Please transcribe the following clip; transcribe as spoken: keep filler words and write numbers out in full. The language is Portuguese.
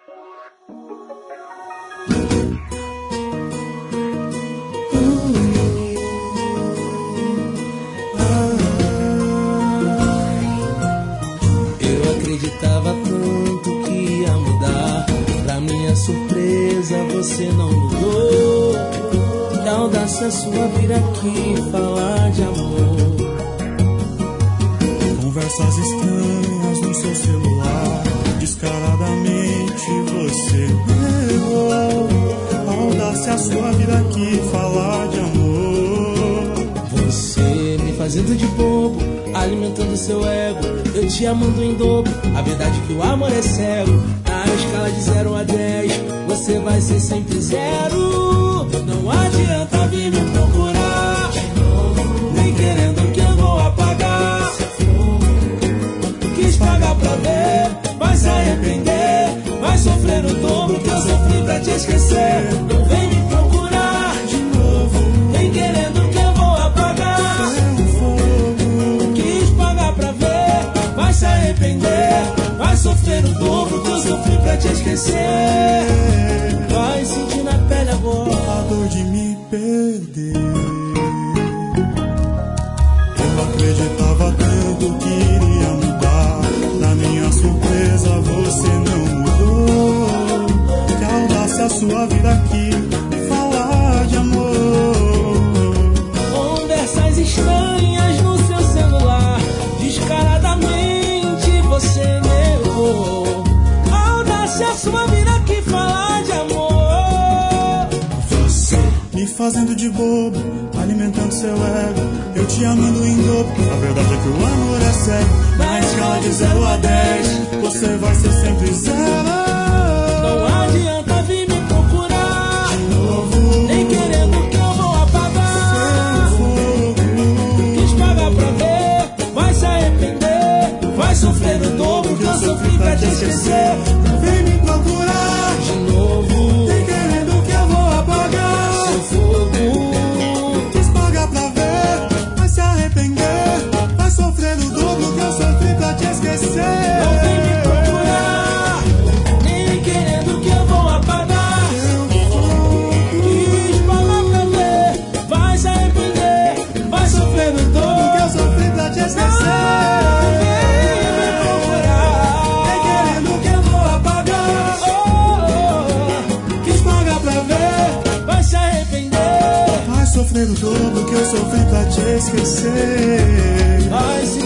Acreditava tanto que ia mudar. Pra minha surpresa você não mudou. Que audácia sua vir aqui falar de amor. Conversas estranhas no seu celular. Descaradamente você errou. Audácia sua vir aqui falar de amor. Você me fazendo de bobo, alimentando seu ego, eu te amando em dobro. A verdade é que o amor é cego. Na escala de zero a dez, você vai ser sempre zero. Não adianta vir me procurar, nem querendo que eu vou apagar. Quis pagar pra ver, vai se arrepender. Vai sofrer o dobro que eu sofri pra te esquecer. Não vem me procurar de novo, nem querendo que eu vou apagar. Quis pagar pra ver, vai se arrepender. Vai sofrer o dobro que eu sofri pra te esquecer. Vai sentir na pele agora a dor de me perder. Eu acreditava tanto que iria mudar. Na minha surpresa você não mudou. Que audácia sua vida aqui falar de amor. Conversas estranhas no seu celular. Descaradamente você negou. Audácia sua vida aqui falar de amor. Você me fazendo de bobo, alimentando seu ego, eu te amando em dobro. A verdade é que o amor é cego. Na escala de zero a dez, você vai ser sempre zero. Não adianta vir me procurar de novo, nem querendo que eu vou apagar. Quis pagar pra ver, vai se arrepender. Vai sofrer o dobro que eu sofri pra te esquecer. Não vem me procurar de novo, nem querendo que eu vou apagar. Seu fogo, quis pagar pra ver, vai se arrepender. Vai sofrer o dobro que eu sofri pra te esquecer. Não vem me procurar, nem querendo que eu vou apagar. Quis pagar pra ver, vai se arrepender. Vai sofrer o dobro que eu sofri pra te esquecer. Sofrer o dobro que eu sofri pra te esquecer. Vai se